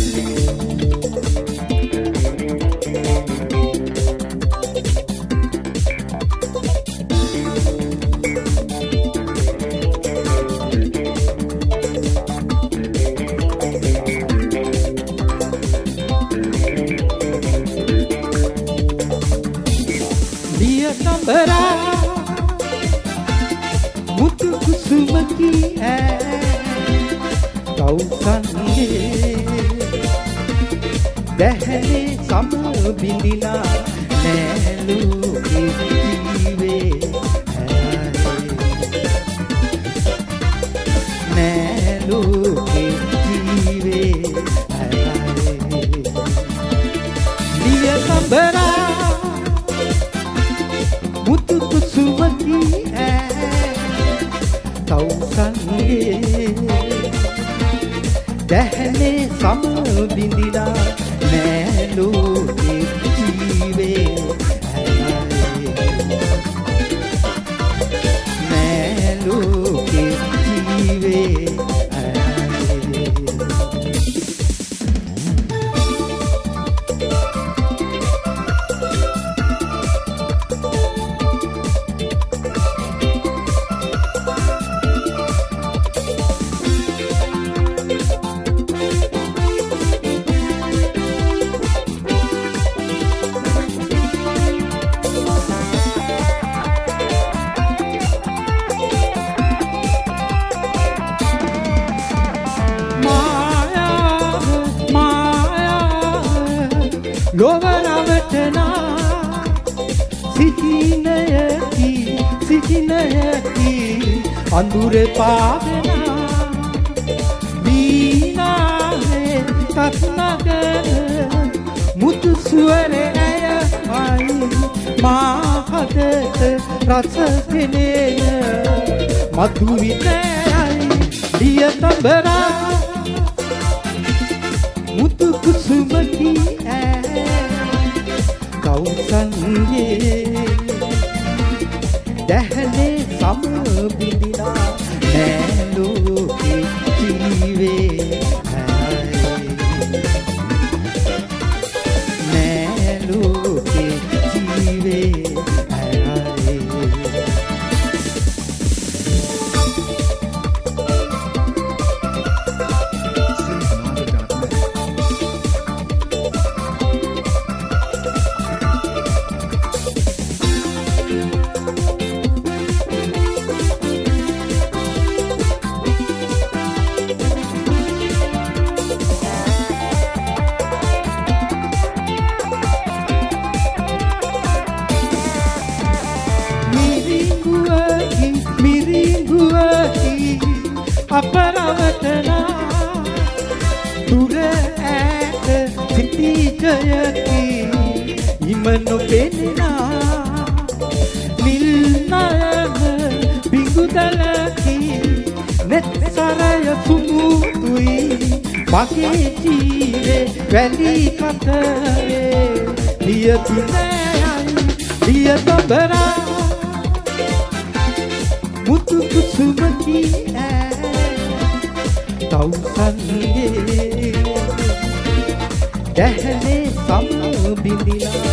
මුතු කුසුමකි කවුසන්ගේ දැහැනේ සම බිඳිලා නෑලුගේ ජීවේ නෑලුගේ ජීවේ දිය සම්බරා මුතු කුසුමකි කවුසන්ගේ දැහැනේ සම බිඳිලා නෑලුගේ ජීවේ නෑලුගේ ජීවේ ලොවරවටනා සිහිනයකි සිහිනයකි අඳුර පාවෙනා වීණාවේ තත්නගන මුතු සුවරේ ඇයයි මාහදට රස පෙනේය මధు විතයයි දිය තඹරා මුතු කුසුමකි කවුසන්ගේ දැහැනේ සම බිඳිලා නෑලුගේ ජීවේ නෑලුගේ ජීවේ අපරවටනා දුර ඈත සිටි ජයකි ඉමනු පෙනෙනා නිල් නයන බිඟුදලකි නෙත්සරය සුමුතුයි මගේ ජීවේ වැලි කතරේ දිය පිනයයි දිය තඹරා මුතු කුසුමකි කවුසන්ගේ දැහැනේ සම බිඳිලා